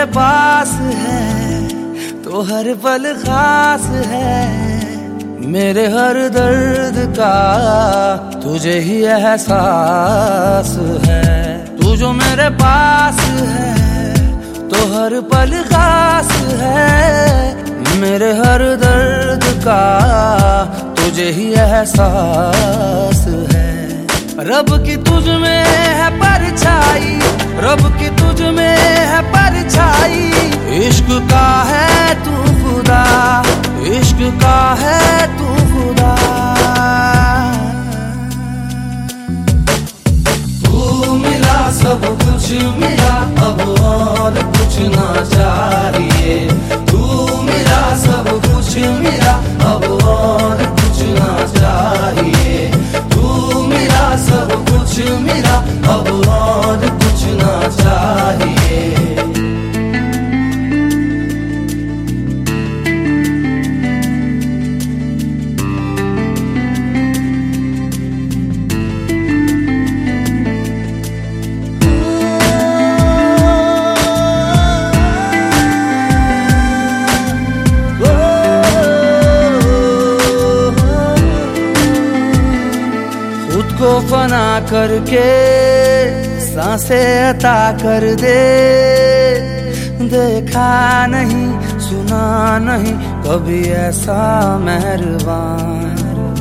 पास है तो हर पल खास है। मेरे हर दर्द का तुझे ही एहसास है। तू जो मेरे पास है तो हर पल खास है। मेरे हर दर्द का तुझे ही एहसास है। रब की तुझ में है परछाई, रब की तुझ में है परछाई। इश्क का है तू खुदा, इश्क का है तू खुदा। तू मिला सब कुछ मिला, अब और कुछ ना चाहिए। तू मिला सब कुछ मिला, अब और कुछ ना चाहिए। तू मिला सब कुछ मिला, अब और कुछ ना चाहिए। खुद को फना करके सांसें अता कर दे। देखा नहीं सुना नहीं कभी ऐसा मेहरबान।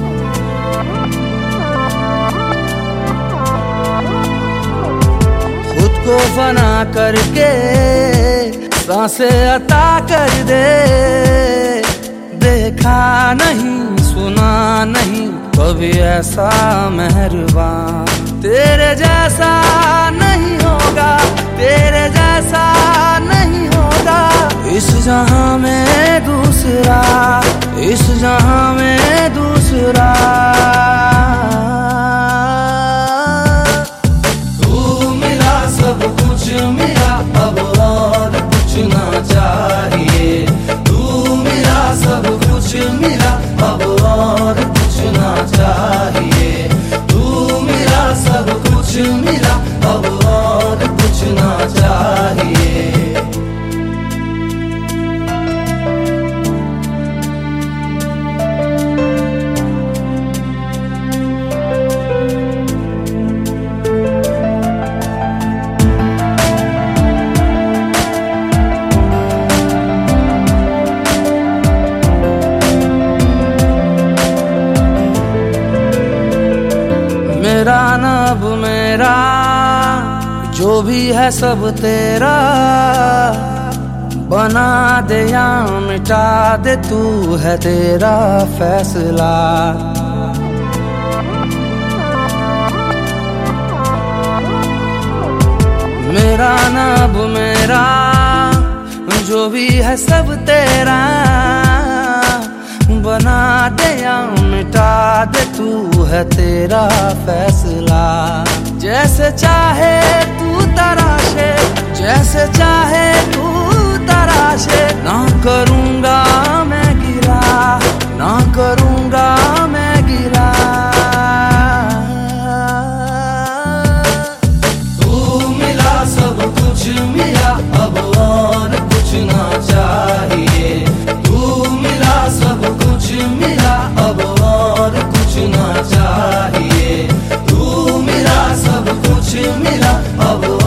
खुद को फना करके सांसें अता कर दे। देखा नहीं सुना नहीं कभी ऐसा मेहरबान। तेरे जैसा नहीं होगा, तेरे जैसा नहीं होगा इस जहां में दूसरा, इस जहां में दूसरा। तू मिला सब कुछ मिला, अब और कुछ ना चाहिए। तू मिला सब कुछ मिला, अब और कुछ ना चाहिए। तू मिला सब कुछ मिला, अब और कुछ ना चाहिए। मेरा न अब मेरा जो भी है सब तेरा। बना दे या मिटा दे तू है तेरा फैसला। मेरा न अब मेरा जो भी है सब तेरा। बना दे या मिटा दे तू है तेरा फैसला। जैसे चाहे तू तराशे, जैसे चाहे तू तराशे। ना करूँगा मैं गिला, ना करूँगा मैं गिला। तू मिला सब कुछ मिला, अब और कुछ ना चाहिए। तू मिला सब कुछ मिला, अब और कुछ ना चाहिए। तू मिला सब कुछ मिला, अब